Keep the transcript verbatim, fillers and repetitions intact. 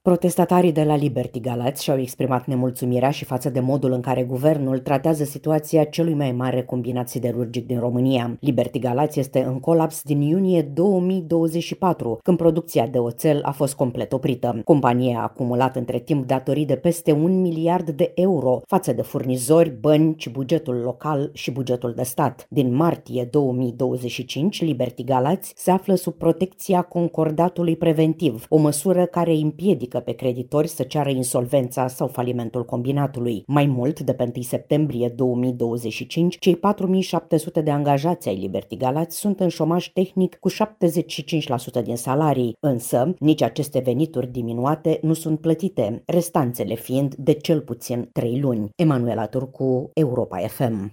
Protestatarii de la Liberty Galați și-au exprimat nemulțumirea și față de modul în care guvernul tratează situația celui mai mare combinat siderurgic din România. Liberty Galați este în colaps din iunie două mii douăzeci și patru, când producția de oțel a fost complet oprită. Compania a acumulat între timp datorii de peste un miliard de euro față de furnizori, bănci, bugetul local și bugetul de stat. Din martie două mii douăzeci și cinci, Liberty Galați se află sub protecția concordatului preventiv, o măsură care împiedică pe creditori să ceară insolvența sau falimentul combinatului. Mai mult, de pe întâi septembrie două mii douăzeci și cinci, cei patru mii șapte sute de angajați ai Liberty Galați sunt în șomaj tehnic cu șaptezeci și cinci la sută din salarii, însă nici aceste venituri diminuate nu sunt plătite, restanțele fiind de cel puțin trei luni. Emanuela Turcu, Europa F M.